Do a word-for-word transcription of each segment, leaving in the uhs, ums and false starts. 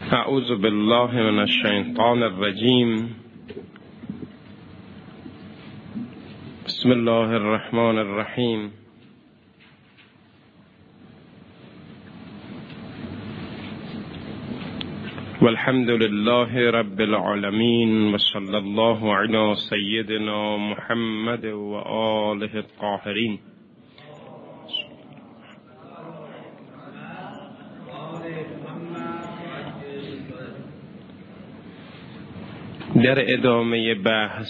اعوذ بالله من الشیطان الرجیم. بسم الله الرحمن الرحیم. والحمد لله رب العالمین و صلی الله علی سیدنا محمد و آله الطاهرین. در ادامه بحث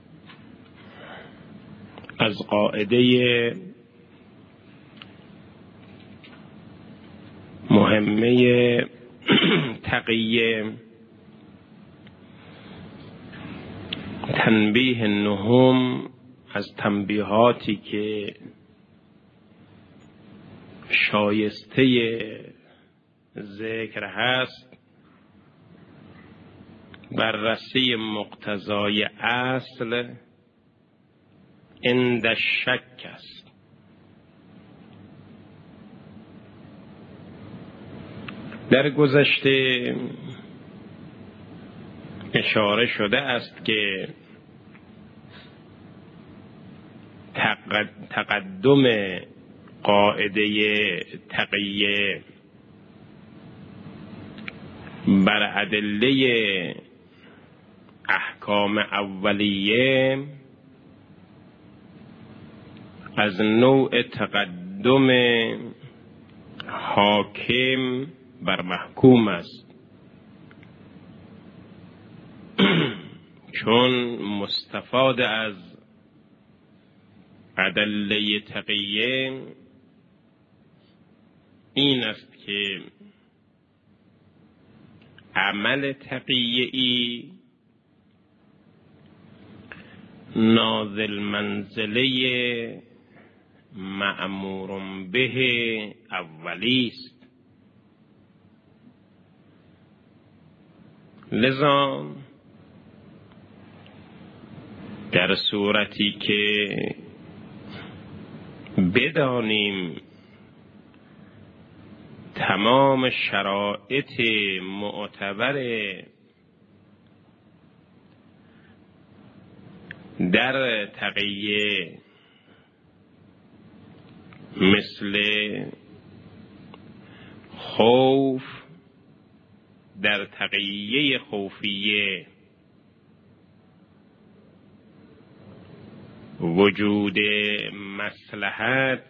از قاعده مهمه تقیه تنبیه نهم از تنبیهاتی که شایسته ذکر هست، بررسی مقتضای اصل عند شک است. در گذشته اشاره شده است که تقدم قاعده تقیه بر ادله احکام اولیه از نوع تقدم حاکم بر محکوم است، چون مستفاد از ادله تقیه این است که عمل تقیه‌ای نازل منزله مأمور به اولی است. لذا در صورتی که بدانیم تمام شرایط معتبر در تقیه مثل خوف در تقیه خوفیه، وجود مصلحت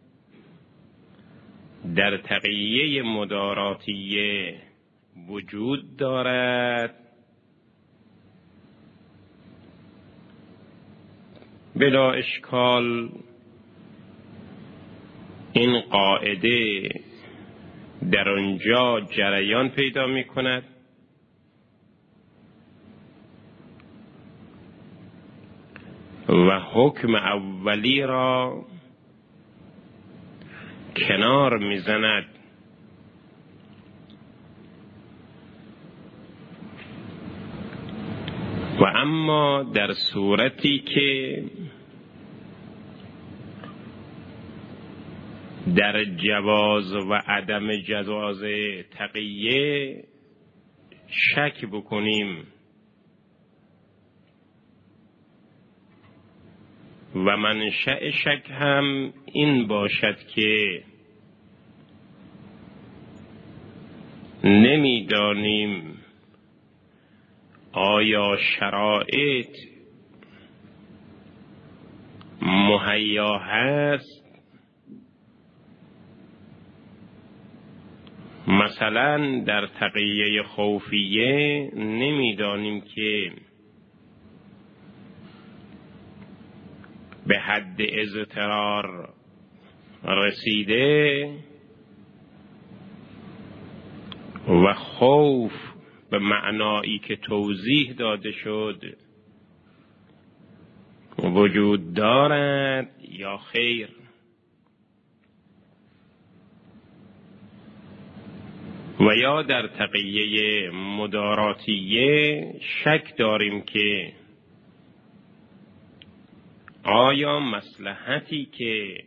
در تقیه مداراتیه وجود دارد، بلا اشکال این قاعده در آنجا جریان پیدا می کند و حکم اولی را کنار می زند. و اما در صورتی که در جواز و عدم جواز تقیه شک بکنیم و منشأ شک هم این باشد که نمیدانیم آیا شرایط مهیا هست، مثلا در تقیه خوفیه نمیدانیم که به حد اضطرار رسیده و خوف به معنایی که توضیح داده شد وجود دارد یا خیر. و یا در تقیه مداراتیه شک داریم که آیا مصلحتی که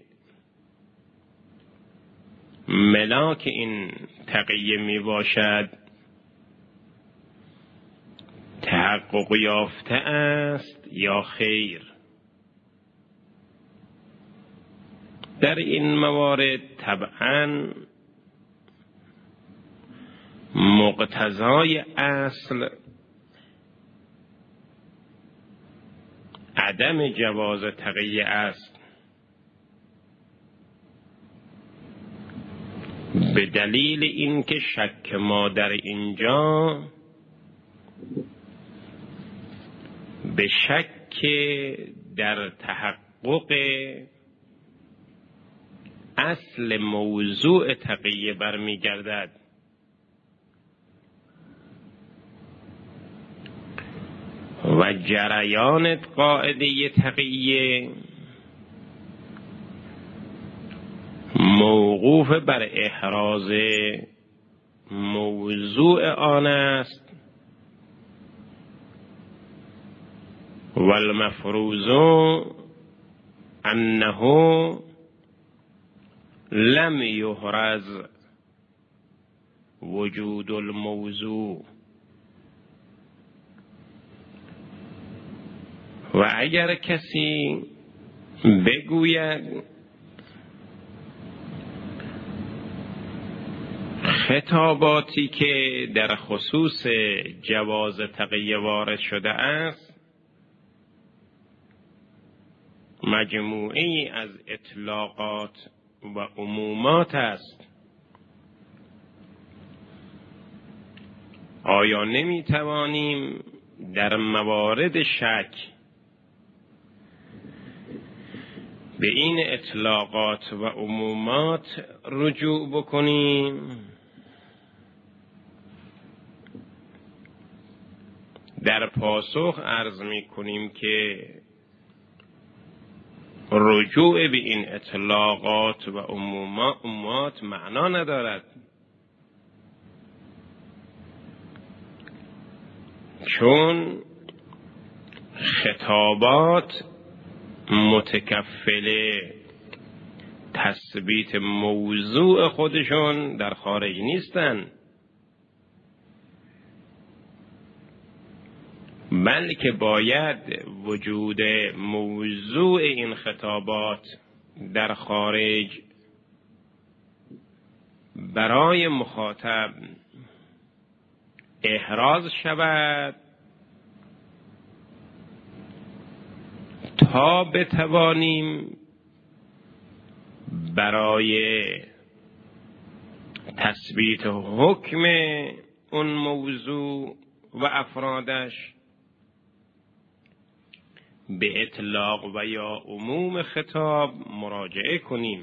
ملاک این تقیه می باشد تحقق یافته است یا خیر. در این موارد طبعاً مقتضای اصل عدم جواز تقیه است، به دلیل اینکه شک ما در اینجا به شک در تحقق اصل موضوع تقیه برمیگردد. و جریان قاعده تقیه موقوف بر احراز موضوع آن است و المفروض انه لم یحرز وجود الموضوع. و اگر کسی بگوید خطاباتی که در خصوص جواز تقیه وارد شده است مجموعی از اطلاقات و عمومات است، آیا نمی توانیم در موارد شک به این اطلاقات و عمومات رجوع بکنیم؟ در پاسخ عرض می کنیم که رجوع به این اطلاقات و عمومات معنا ندارد، چون خطابات متکفل تثبیت موضوع خودشون در خارج نیستند، بلکه باید وجود موضوع این خطابات در خارج برای مخاطب احراز شود تا بتوانیم برای تثبیت حکم اون موضوع و افرادش به اطلاق و یا عموم خطاب مراجعه کنیم.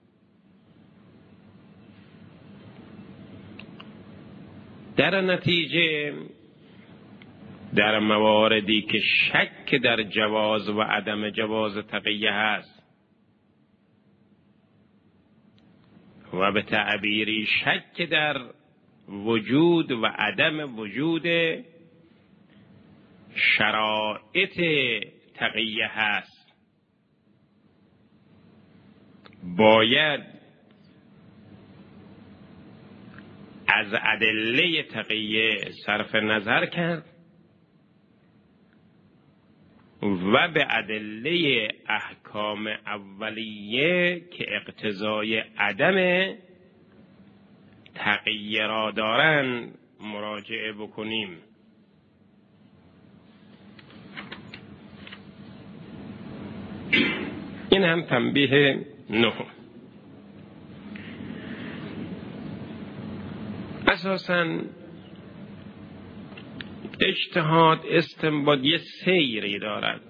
در نتیجه در مواردی که شک در جواز و عدم جواز تقیه هست و به تعبیری شک در وجود و عدم وجود شرایط تقیه هست، باید از ادله تقیه صرف نظر کرد و به ادله احکام اولیه که اقتضای عدم تقیه را دارند مراجعه بکنیم. این هم تنبیه نه. اساساً اجتهاد استنباط یه سیری دارد،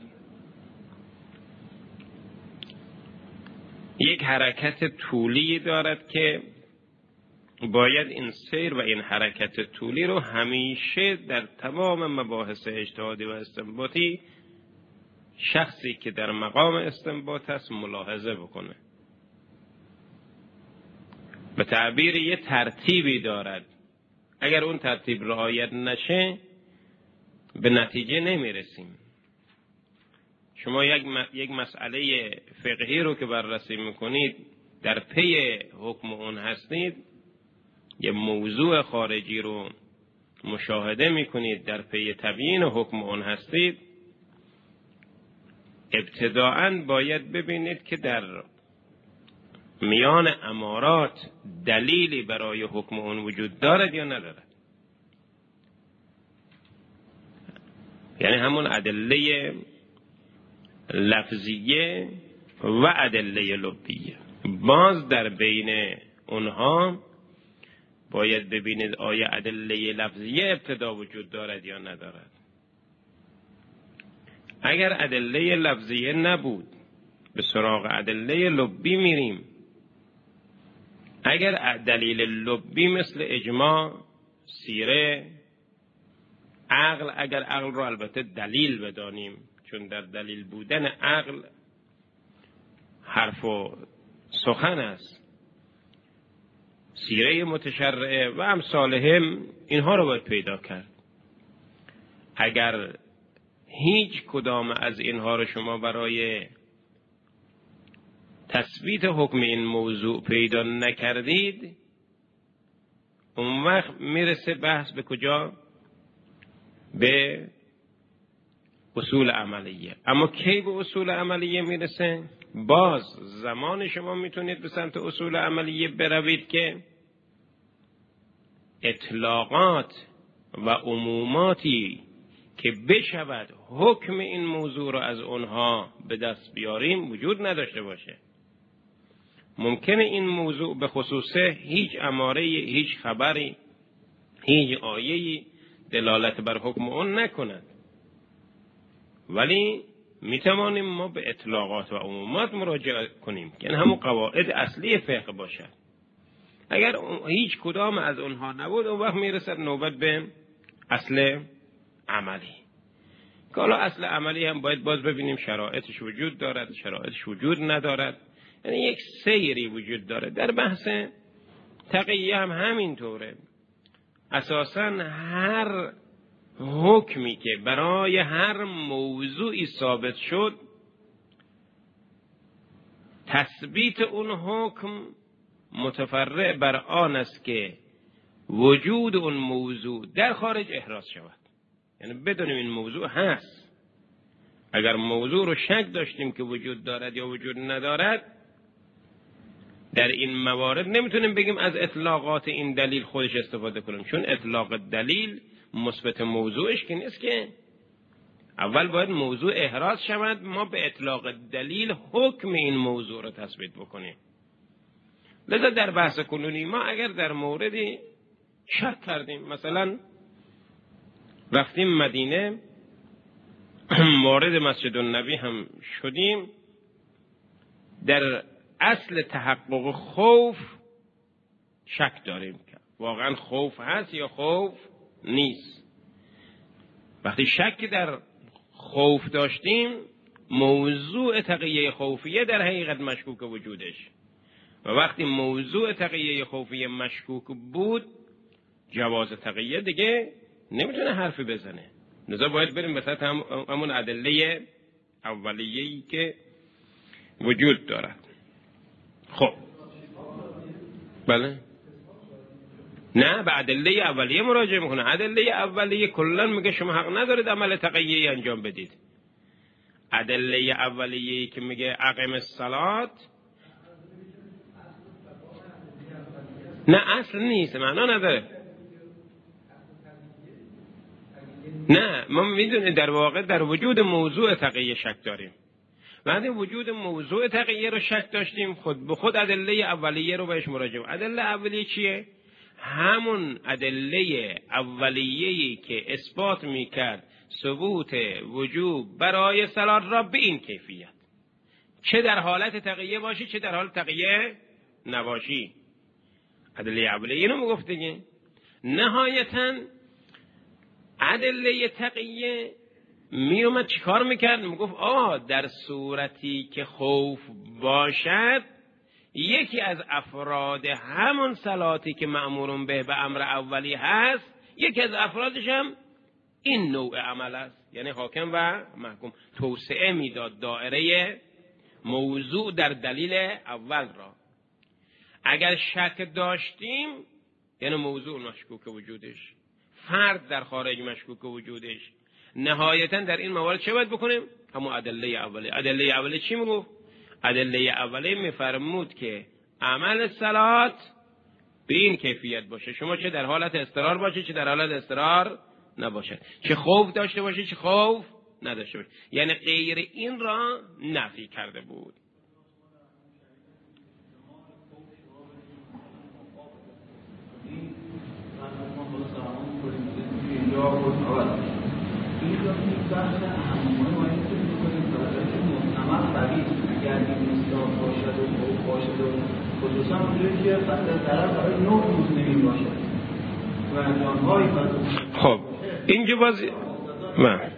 یک حرکت طولی دارد که باید این سیر و این حرکت طولی رو همیشه در تمام مباحث اجتهادی و استنباطی شخصی که در مقام استنباط است ملاحظه بکنه. به تعبیر یه ترتیبی دارد، اگر اون ترتیب رعایت نشه به نتیجه نمیرسیم. شما یک یک مسئله فقهی رو که بررسی میکنید در پی حکم اون هستید، یه موضوع خارجی رو مشاهده میکنید در پی تبیین حکم اون هستید، ابتداعاً باید ببینید که در میان امارات دلیلی برای حکم اون وجود دارد یا ندارد. یعنی همون ادله لفظیه و ادله لبیه. باز در بین اونها باید ببینید آیا ادله لفظیه ابتدا وجود دارد یا ندارد. اگر ادله لفظیه نبود به سراغ ادله لبی میریم. اگر دلیل لبی مثل اجماع، سیره، عقل، اگر عقل رو البته دلیل بدانیم، چون در دلیل بودن عقل حرف و سخن است، سیره متشرعه و امثالهم، اینها رو باید پیدا کرد. اگر هیچ کدام از اینها رو شما برای تثبیت حکم این موضوع پیدا نکردید، اون وقت میرسه بحث به کجا؟ به اصول عملیه. اما کی به اصول عملیه میرسه؟ باز زمان شما میتونید به سمت اصول عملیه بروید که اطلاقات و عموماتی که بشود حکم این موضوع را از اونها به دست بیاریم وجود نداشته باشه. ممکنه این موضوع به خصوصه هیچ اماره، هیچ خبری، هیچ آیه‌ای دلالت بر حکم اون نکند، ولی میتوانیم ما به اطلاقات و عمومات مراجعه کنیم که همون قواعد اصلی فقه باشد. اگر هیچ کدام از اونها نبود، اون وقت میرسد نوبت به اصل عملی. که حالا اصل عملی هم باید باز ببینیم شرایطش وجود دارد، شرایطش وجود ندارد. یعنی یک سیری وجود داره. در بحث تقیه هم همینطوره. اساساً هر حکمی که برای هر موضوعی ثابت شد، تثبیت اون حکم متفرع بر آن است که وجود اون موضوع در خارج احراز شود. یعنی بدونیم این موضوع هست. اگر موضوع رو شک داشتیم که وجود دارد یا وجود ندارد، در این موارد نمیتونیم بگیم از اطلاقات این دلیل خودش استفاده کنیم، چون اطلاق دلیل مثبت موضوعش که نیست. که اول باید موضوع احراز شود، ما به اطلاق دلیل حکم این موضوع رو تثبیت بکنیم. لذا در بحث کنونی ما اگر در موردی شک کردیم، مثلا رفتیم مدینه، وارد مسجد النبی هم شدیم، در اصل تحقق خوف شک داریم که واقعا خوف هست یا خوف نیست. وقتی شک در خوف داشتیم، موضوع تقیه خوفیه در حقیقت مشکوک وجودش، و وقتی موضوع تقیه خوفیه مشکوک بود، جواز تقیه دیگه نمیتونه حرفی بزنه. لذا باید بریم به سطح همون ادله اولیه‌ای که وجود دارد. خب بله، نه به ادله اولیه مراجعه میکنه. ادله اولیه کلا میگه شما حق ندارید عمل تقیه انجام بدید. ادله اولیه که میگه اقیم الصلات، نه اصل نیست، معنا نداره. نه، ما میدونیم در واقع در وجود موضوع تقیه شک داریم. وقتی وجود موضوع تقیه رو شک داشتیم، خود به خود ادله اولیه رو بهش مراجعه. ادله اولیه چیه؟ همون ادله اولیه‌ای که اثبات میکرد ثبوت وجوب برای صلات را به این کیفیت، چه در حالت تقیه باشی چه در حالت تقیه نباشی. ادله اولیه اینو میگفت دیگه. نهایتاً ادله تقیه می اومد چیکار میکرد؟ میگفت آه در صورتی که خوف باشد، یکی از افراد همون صلاتی که مأمورون به به امر اولی هست، یکی از افرادش هم این نوع عمل است. یعنی حاکم و محکوم توسعه میداد دائره موضوع در دلیل اول را. اگر شک داشتیم، یعنی موضوع مشکوک وجودش، فرد در خارج مشکوک وجودش. نهایتا در این موارد چه باید بکنیم؟ همون ادله اوله. ادله اوله چی میگفت؟ ادله اوله میفرمود که عمل صلات به این کیفیت باشه، شما چه در حالت اضطرار باشه چه در حالت اضطرار نباشه، چه خوف داشته باشه چه خوف نداشته باشه، یعنی غیر این را نفی کرده بود. خصوصا اونجایی که خطر ضرر برای نوع مسلمین باشه و جانهایی خب اینجا باز من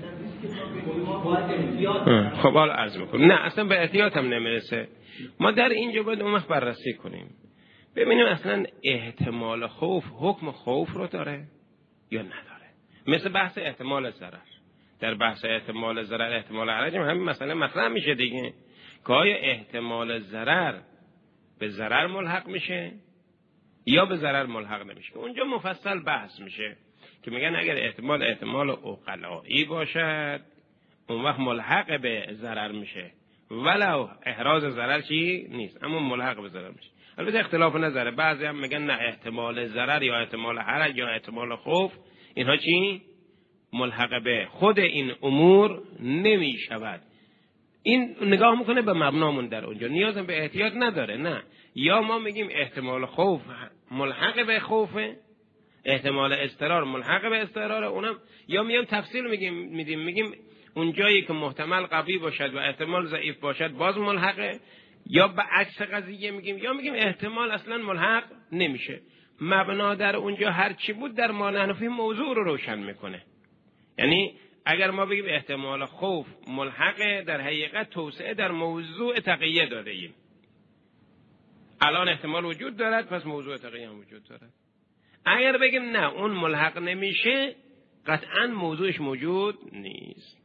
خب حالا عرض میکنم نه اصلا به احتیاط هم نمیرسه. ما در اینجا باید اون وقت بررسی کنیم ببینیم اصلا احتمال خوف حکم خوف رو داره یا نداره. مثل بحث احتمال ضرر، در بحث احتمال ضرر احتمال حرج هم همین مسئله مطرح میشه دیگه که آیا احتمال ضرر به ضرر ملحق میشه یا به ضرر ملحق نمیشه. اونجا مفصل بحث میشه که میگن اگر احتمال احتمال عقلایی باشد اون وقت ملحق به ضرر میشه ولو احراز ضرر چی نیست اما ملحق به ضرر میشه. البته اختلاف نظره، بعضی هم میگن نه احتمال ضرر یا احتمال حرج یا احتمال خوف اینها چی ملحق به خود این امور نمیشود. این نگاه میکنه به مبنامون در اونجا، نیاز به احتیاط نداره. نه یا ما میگیم احتمال خوف ملحق به خوفه، احتمال اضطرار ملحق به اضطراره، اونم یا میام تفصیل میگیم میدیم میگیم اون جایی که محتمل قوی باشد و احتمال ضعیف باشد باز ملحقه، یا به عکس قضیه میگیم یا میگیم احتمال اصلا ملحق نمیشه. مبنا در اونجا هر چی بود در ما نحنفی موضوع رو روشن میکنه. یعنی اگر ما بگیم احتمال خوف ملحق، در حقیقت توسعه در موضوع تقیه داده ایم. الان احتمال وجود دارد پس موضوع تقیه هم وجود دارد. اگر بگیم نه اون ملحق نمیشه قطعا موضوعش موجود نیست.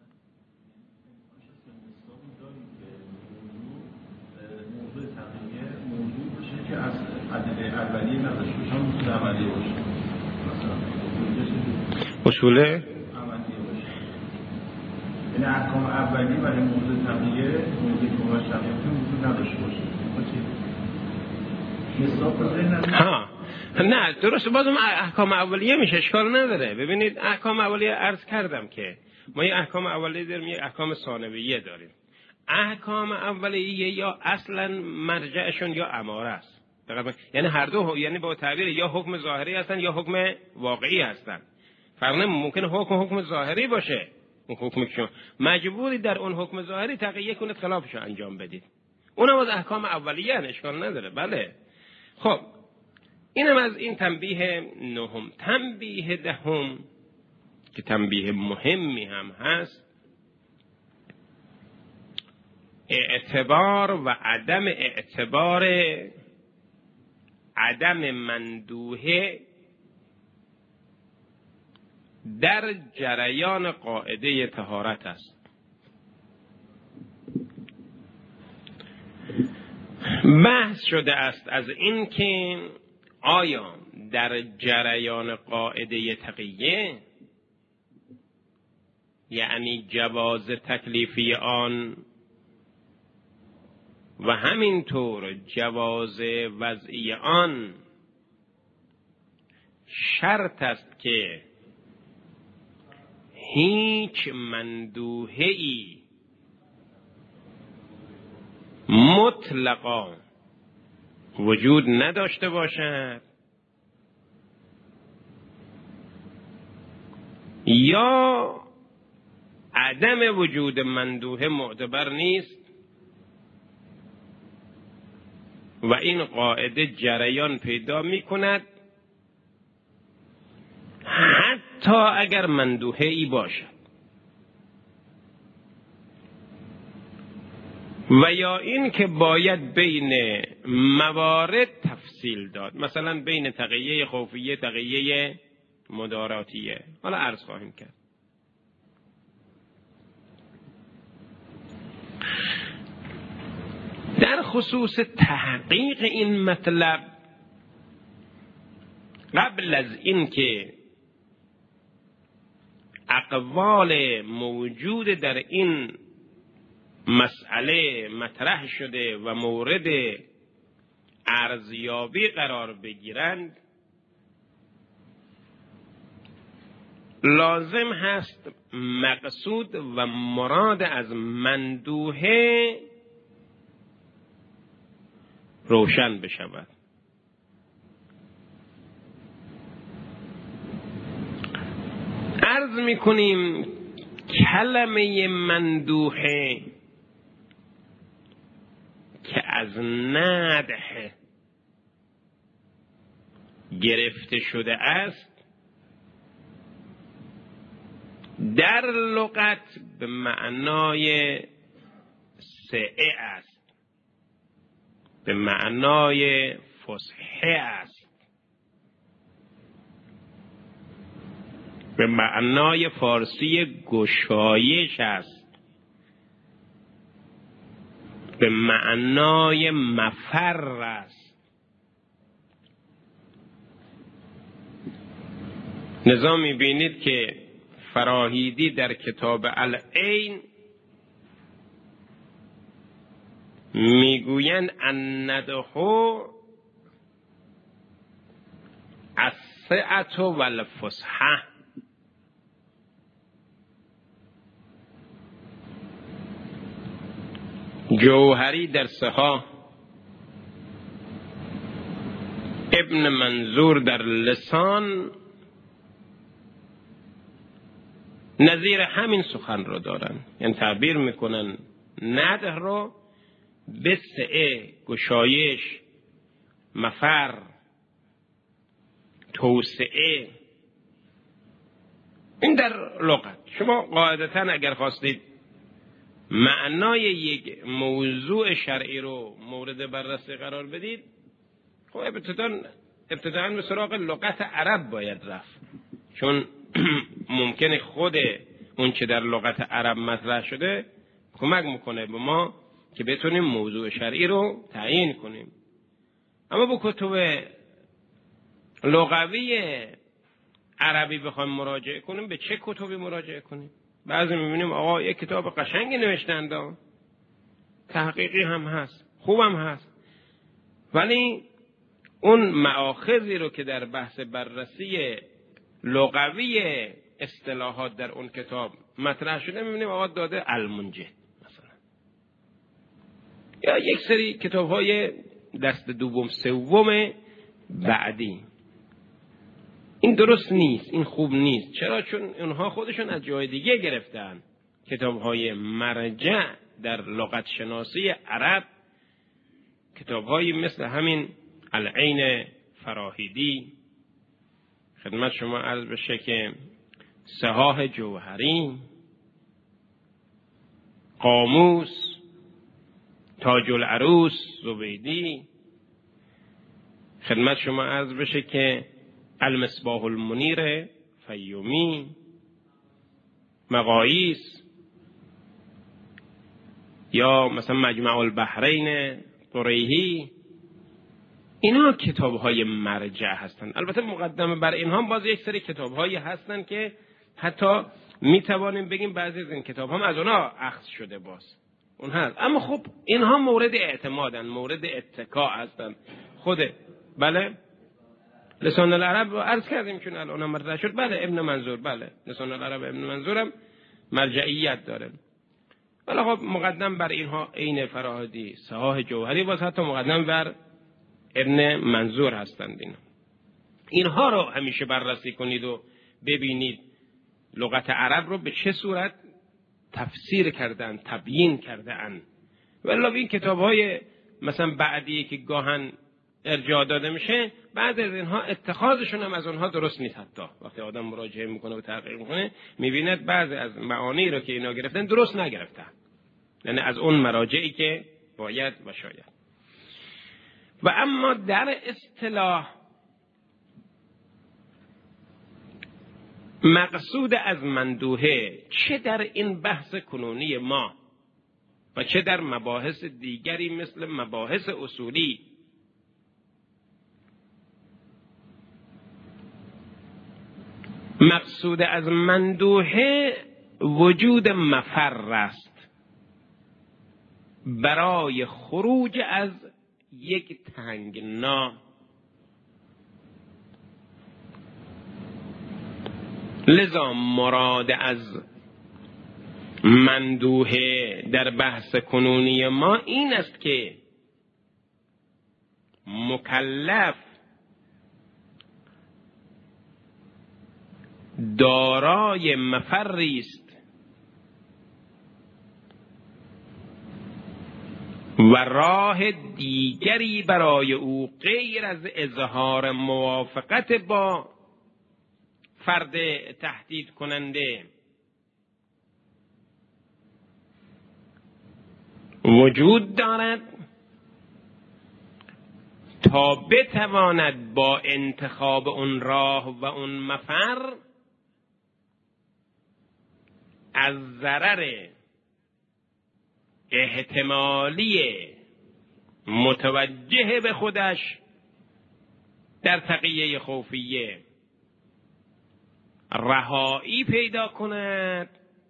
موضوع تقیه موضوع باشه که از ادله اولیه نداشته باشه، موضوع اولیه باشه، مثلا اصول اولیه باشه، یعنی احکام اولیه برای موضوع تقیه موضوع که باشه تقیه موضوع نداشته باشه. ها نه درست، بازم احکام اولیه میشه، اشکال نداره. ببینید احکام اولیه عرض کردم که ما یه احکام اولیه داریم یه احکام ثانویه داریم. احکام اولیه یا اصلا مرجعشون یا اماره است، یعنی هر دو، یعنی با تعبیر یا حکم ظاهری هستن یا حکم واقعی هستن. فرق ممکنه حکم حکم ظاهری باشه، اون حکمی که مجبوری در اون حکم ظاهری تقیه کنید خلافشو انجام بدید، اونم از احکام اولیه، اشکال نداره. بله خب اینم از این تنبیه نهم. تنبیه دهم که تنبیه مهمی هم هست، اعتبار و عدم اعتبار عدم مندوحه در جریان قاعده طهارت است. بحث شده است از این که آیا در جریان قاعده تقیه یعنی جواز تکلیفی آن و همینطور جواز وضعی آن شرط است که هیچ مندوحه‌ای مطلقا وجود نداشته باشد یا عدم وجود مندوحه معتبر نیست و این قاعده جریان پیدا می کند حتی اگر مندوحه ای باشد، و یا این که باید بین موارد تفصیل داد، مثلا بین تقیه خوفیه تقیه مداراتیه. حالا عرض خواهیم کرد. در خصوص تحقیق این مطلب قبل از این که اقوال موجود در این مسئله مطرح شده و مورد ارزیابی قرار بگیرند، لازم هست مقصود و مراد از مندوحه روشن بشود. عرض میکنیم کلمه مندوحه که از ندح گرفته شده است، در لغت به معنای سعه است، به معنای فصحه است، به معنای فارسی گشایش است، به معنای مفر است. لذا می‌بینید که فراهیدی در کتاب العین میگویند الندح السعة والفصحة. جوهری در سها، ابن منظور در لسان نظیر همین سخن رو دارن، یعنی تعبیر میکنن ندح رو به سعه، گشایش، مفر، توسعه. این در لغت. شما قاعدتا اگر خواستید معنای یک موضوع شرعی رو مورد بررسی قرار بدید، خب ابتداً ابتداً به سراغ لغت عرب باید رفت، چون ممکنه خود اون چه در لغت عرب مطرح شده کمک میکنه به ما که بتونیم موضوع شرعی رو تعیین کنیم. اما با کتب لغوی عربی بخوایم مراجعه کنیم، به چه کتبی مراجعه کنیم؟ بعضی میبینیم آقا یک کتاب قشنگی نوشتند، تحقیقی هم هست، خوبم هست، ولی اون مآخذی رو که در بحث بررسی لغوی اصطلاحات در اون کتاب مطرح شده میبینیم آقا داده المنجد مثلا، یا یک سری کتاب‌های دست دوم سوم بعدی. این درست نیست، این خوب نیست. چرا؟ چون اونها خودشون از جای دیگه گرفتن. کتاب‌های مرجع در لغت شناسی عرب، کتاب‌هایی مثل همین العین فراهیدی، خدمت شما عرض بشه که صحاح جوهری، قاموس، تاج العروس زبیدی، خدمت شما عرض بشه که المصباح المنیر فیومی، مقاییس، یا مثلا مجمع البحرین قریحی، اینا کتاب‌های مرجع هستند. البته مقدمه بر اینها باز یک سری کتاب‌هایی هستند که حتی میتوانیم بگیم بعضی از این کتاب‌ها از اونها اخذ شده باز اون هست، اما خب اینها مورد اعتمادن، مورد اتکا هستند. خود بله لسان العرب عرض کردیم چون الان مطرح شد، بله ابن منظور، بله لسان العرب ابن منظورم مرجعیت داره. ولی خب مقدم بر اینها عین فراهیدی، صحاح جوهری، باز حتی مقدم بر ابن منظور هستند. این اینها رو همیشه بررسی کنید و ببینید لغت عرب رو به چه صورت تفسیر کردن، تبیین کردن. ولی این کتاب‌های مثلا بعدی که گاهن ارجاع داده میشه، بعد از اینها اتخاذشون هم از اونها درست نیست. حتی وقتی آدم مراجعه میکنه و تحقیق میکنه میبیند بعضی از معانی رو که اینا گرفتن درست نگرفتن، یعنی از اون مراجعی که باید و شاید. و اما در اصطلاح مقصود از مندوحه، چه در این بحث کنونی ما و چه در مباحث دیگری مثل مباحث اصولی، مقصود از مندوحه وجود مفر است برای خروج از یک تنگنا. لذا مراد از مندوحه در بحث کنونی ما این است که مکلف دارای مفری است و راه دیگری برای او غیر از اظهار موافقت با فرد تهدید کننده وجود دارد تا بتواند با انتخاب اون راه و اون مفر از ضرر احتمالی متوجه به خودش در تقیه خوفیه رهایی پیدا کند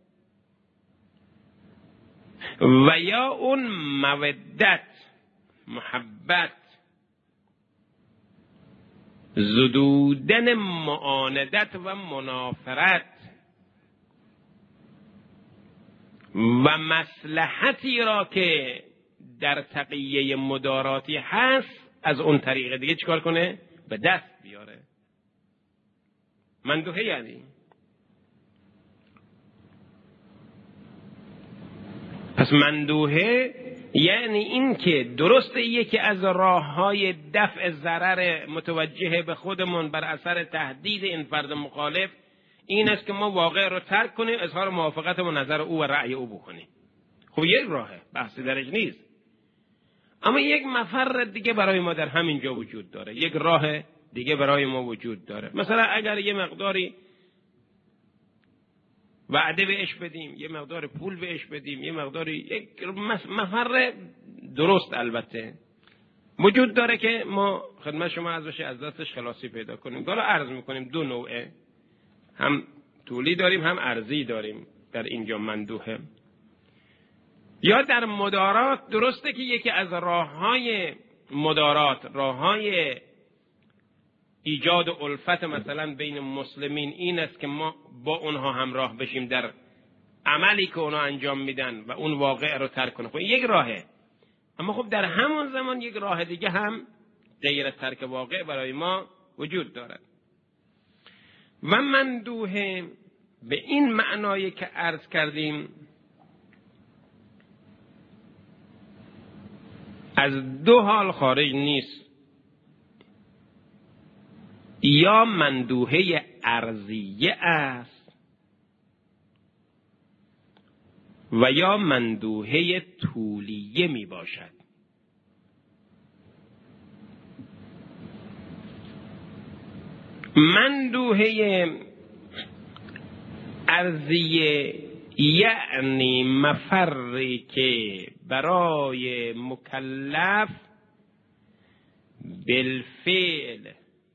و یا اون مودت، محبت، زدودن معاندت و منافرت و مصلحتی را که در تقیه مداراتی هست از اون طریق دیگه چیکار کنه؟ به دست بیاره. مندوحه یعنی پس مندوحه یعنی این که درسته یکی از راه‌های دفع ضرر متوجه به خودمون بر اثر تهدید این فرد مخالف این است که ما واقع رو ترک کنیم، اظهار موافقت و نظر او و رأی او بکنیم. خب یک راهه، بحثی درش نیست. اما یک مفر دیگه برای ما در همین جا وجود داره، یک راه دیگه برای ما وجود داره. مثلا اگر یه مقداری وعده بهش بدیم، یه مقدار پول بهش بدیم، یه مقداری یک مفر درست البته وجود داره که ما خدمت شما از بشه از دستش خلاصی پیدا کنیم. حالا عرض میکنیم دو نوعه، هم طولی داریم هم ارزی داریم در اینجا مندوحه. یا در مدارات درسته که یکی از راههای مدارات، راههای ایجاد الفت مثلا بین مسلمین این است که ما با اونها همراه بشیم در عملی که اونها انجام میدن و اون واقع رو ترک کنه. خب یک راهه، اما خب در همون زمان یک راه دیگه هم غیر از ترک واقع برای ما وجود دارد. و مندوحه به این معنایی که عرض کردیم از دو حال خارج نیست، یا مندوحه ارضیه است و یا مندوحه طولیه می باشد. مندوحه ارضیه یعنی مفری که برای مکلف بالفعل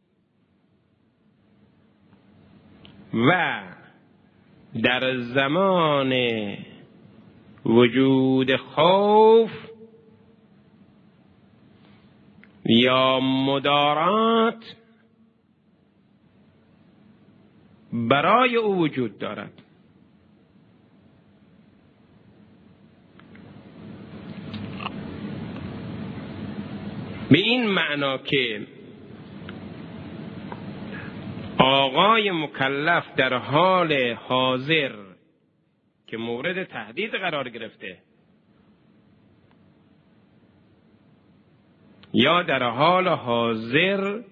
و در زمان وجود خوف یا مدارات برای او وجود دارد. به این معنا که آقای مکلف در حال حاضر که مورد تهدید قرار گرفته یا در حال حاضر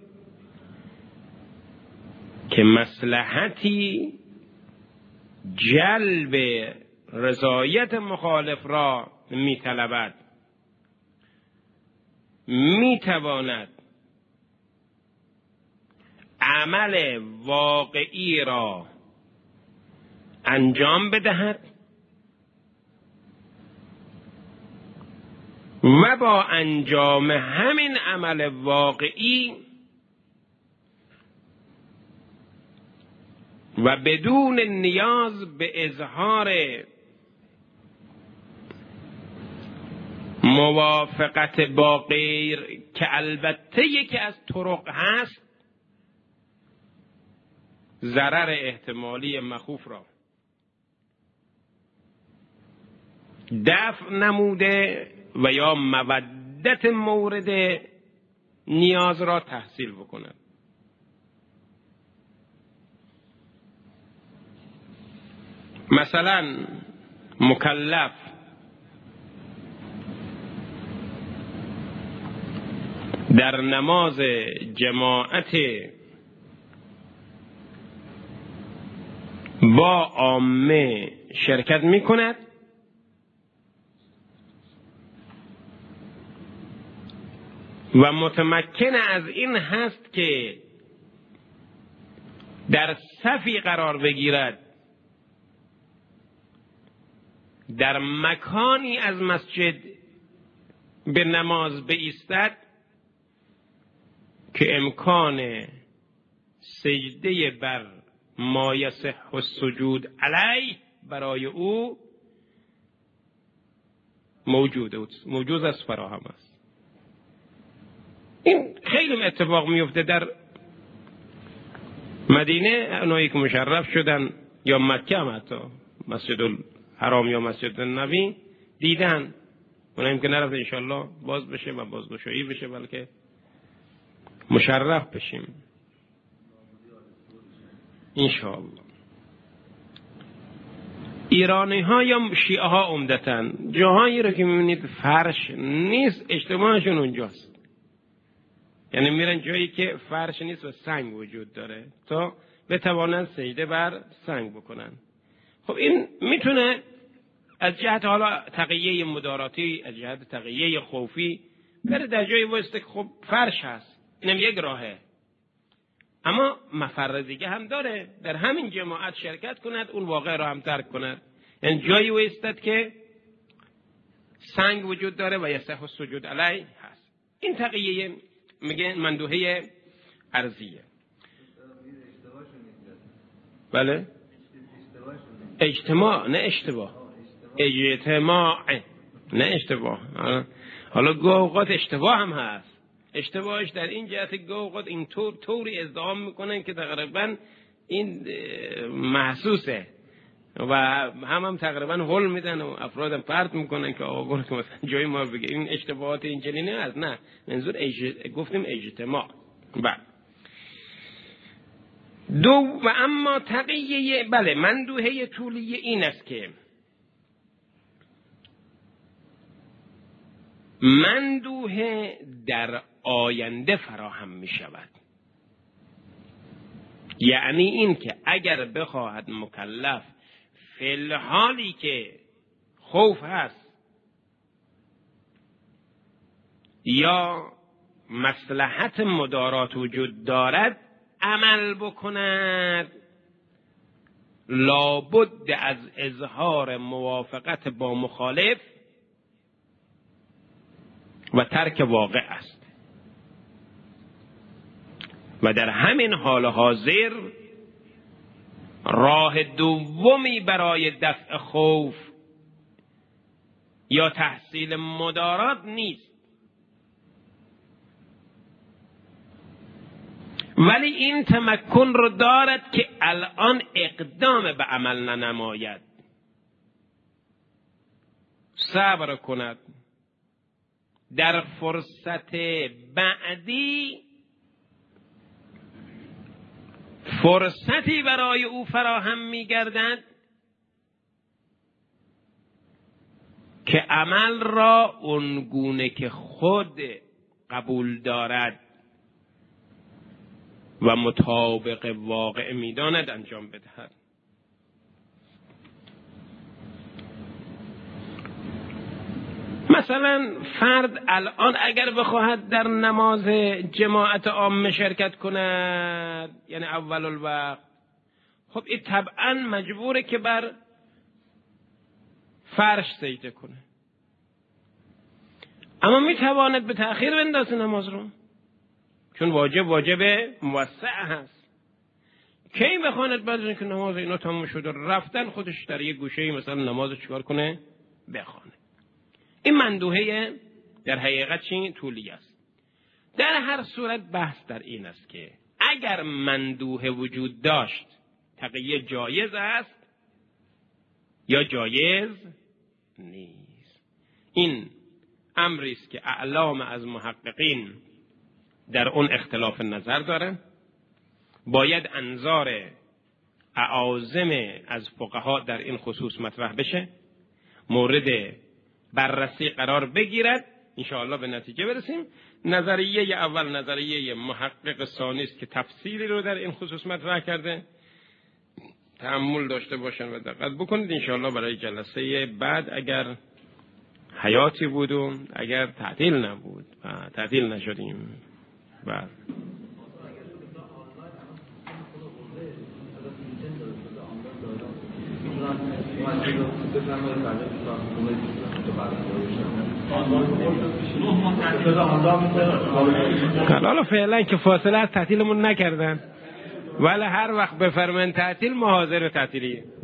که مصلحتی جلب رضایت مخالف را می‌طلبد می‌تواند عمل واقعی را انجام بدهد و با انجام همین عمل واقعی و بدون نیاز به اظهار موافقت با غیر که البته یکی از طرق هست ضرر احتمالی مخوف را دفع نموده و یا مودت مورد نیاز را تحصیل بکند. مثلا مکلف در نماز جماعت با عامه شرکت می کند و متمکن از این هست که در صفی قرار بگیرد، در مکانی از مسجد به نماز بایستد که امکان سجده بر ما یصح السجود علیه برای او موجود موجود است، فراهم است. این خیلی اتفاق میفته در مدینه، اونایی که مشرف شدن یا مکه هم حتی مسجد الحرام یا مسجد النبی دیدن، اونایی که نرفت انشالله باز بشه و بازگشایی بشه بلکه مشرف بشیم انشالله. ایرانی ها یا شیعه ها عمدتاً جاهایی رو که میبینید فرش نیست اجتماعشون اونجاست، یعنی میرن جایی که فرش نیست و سنگ وجود داره تا بتوانن سجده بر سنگ بکنن. خب این میتونه از جهت حالا تقیه مداراتی، از جهت تقیه خوفی بره در جایی واسطه که خب فرش هست، اینم یک راهه. اما مفر دیگه هم داره، در همین جماعت شرکت کند، اون واقع را هم ترک کند، یعنی جایی وایستد که سنگ وجود داره و یصح السجود علیه هست. این تقیه میگه مندوحه ارضیه. بله اجتماع نه اشتباه، اجتماع نه اشتباه. حالا گاه اوقات اشتباه هم هست، اشتباهش در این جهت گاه اوقات این طور طوری ازدحام میکنن که تقریبا این محسوسه و هم هم تقریبا هول میدن و افرادم پرت میکنن که آقا برو که مثلا جای ما بگه این اشتباهات این چنینه از نه منظور اج... گفتیم اجتماع. بعد دو و اما تقیه بله مندوحه طولیه این است که مندوحه در آینده فراهم می شود، یعنی این که اگر بخواهد مکلف فی الحالی که خوف هست یا مصلحت مدارات وجود دارد عمل بکند، لابد از اظهار موافقت با مخالف و ترک واقع است و در همین حال حاضر راه دومی برای دفع خوف یا تحصیل مدارات نیست، ولی این تمکن رو دارد که الان اقدام به عمل ننماید، صبر کند، در فرصت بعدی فرصتی برای او فراهم می گردد که عمل را اونگونه که خود قبول دارد و مطابق واقع می داند انجام بدهد. مثلا فرد الان اگر بخواهد در نماز جماعت عامه شرکت کند، یعنی اول الوقت، خب این طبعا مجبوره که بر فرش سجده کنه، اما میتواند به تأخیر بندازه نماز رو، چون واجب واجب موسع هست. کی بخواند بعد از اینکه نماز اینا تموم شده رفتن خودش در یک گوشه مثلا نماز چیکار کنه بخونه. این مندوحه در حقیقت چی طولی است. در هر صورت بحث در این است که اگر مندوحه وجود داشت تقیه جایز است یا جایز نیست. این امری است که اعلام از محققین در اون اختلاف نظر دارن. باید انظار اعاظم از فقها در این خصوص مطرح بشه، مورد بررسی قرار بگیرد، انشاءالله به نتیجه برسیم. نظریه اول نظریه محقق ثانی است که تفصیلی رو در این خصوص مطرح کرده. تأمل داشته باشن و دقت بکنید انشاءالله برای جلسه بعد اگر حیاتی بود و اگر تعطیل نبود و تعطیل نشدیم. بله حالا فعلا که فاصله از تعطیلمون نکردن، ولی هر وقت بفرمایید تعطیل ما حاضر تعطیلیه.